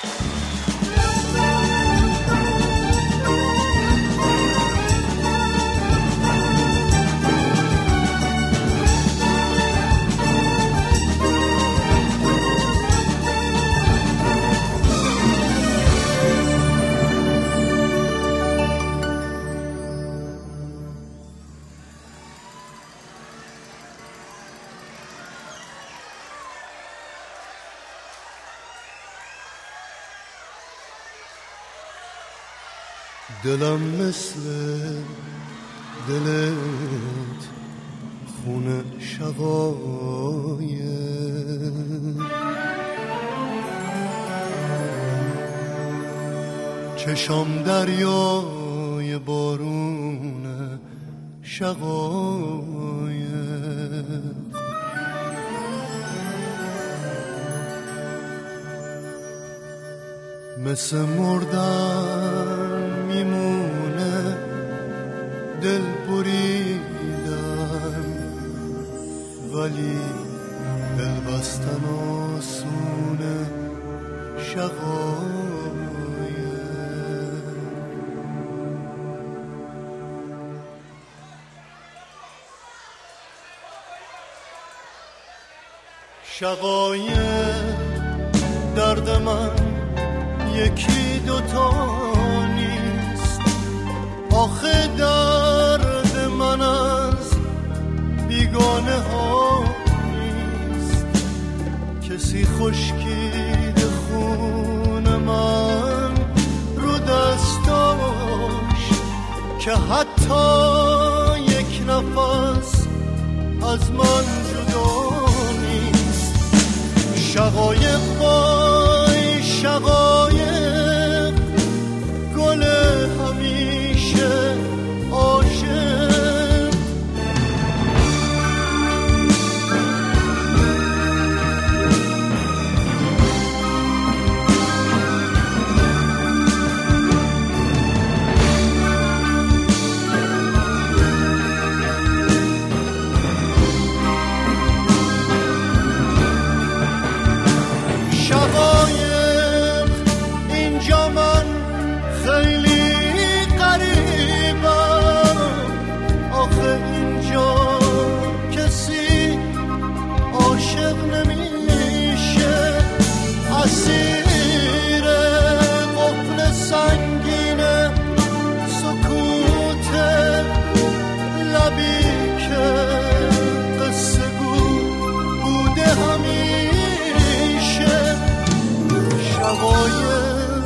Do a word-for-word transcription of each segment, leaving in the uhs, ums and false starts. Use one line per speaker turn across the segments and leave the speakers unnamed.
دلم مثل دلت خونه شقایه، چشام دریای بارونه شقایه، مثل مردن میمونه دل بریدن، ولی دل بستن آسونه شقایه. شقایه درد من یکی دوتا نیست، آخه درد من از بیگانه ها نیست. کسی خشکیده خون من رو دستاش که حتی یک نفس از من جدا نیست. شقایق بای شقایق، گل همیشه عاشق. شقایق اینجا من خیلی قریبم، آخه اینجا کسی عاشق نمیشه. اسیر قفل سنگین سکوت لبی که قصه گو بوده همیشه. شقایق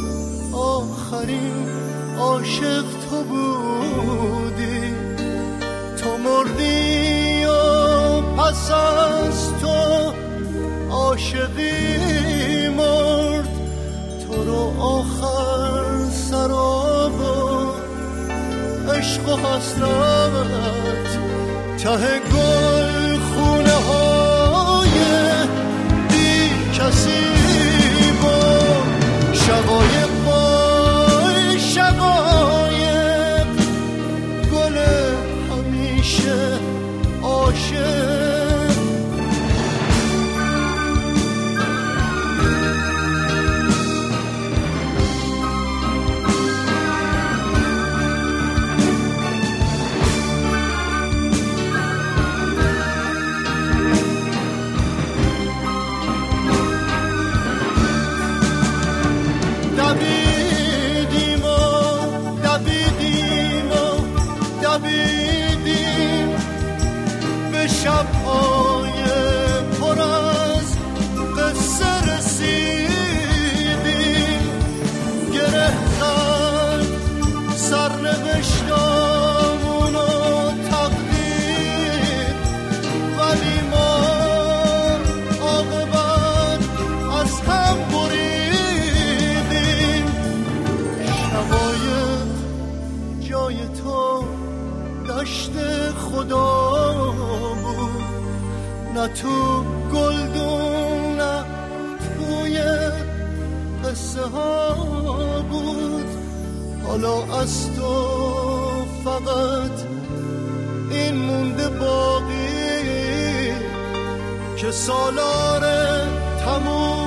آخرین عاشق تو بودی، تو مردی و پس از تو عاشقی مرد. تو رو آخر سراب و عشق و حسرت ته گل خونه های بی کسی بود. شقایق بای شقایق، گل همیشه عاشق. دویدیم و دویدیم و دویدیم به شب‌های پر از قصه رسیدیم. گره زد سرنوشتامون و تقدیر، ولی ما عاقبت از هم بریدیم. شقایق جای تو دشت خدا بود، نه تو گلدون نه توی قصه ها بود. حالا از تو فقط این مونده باقی که سالار تموم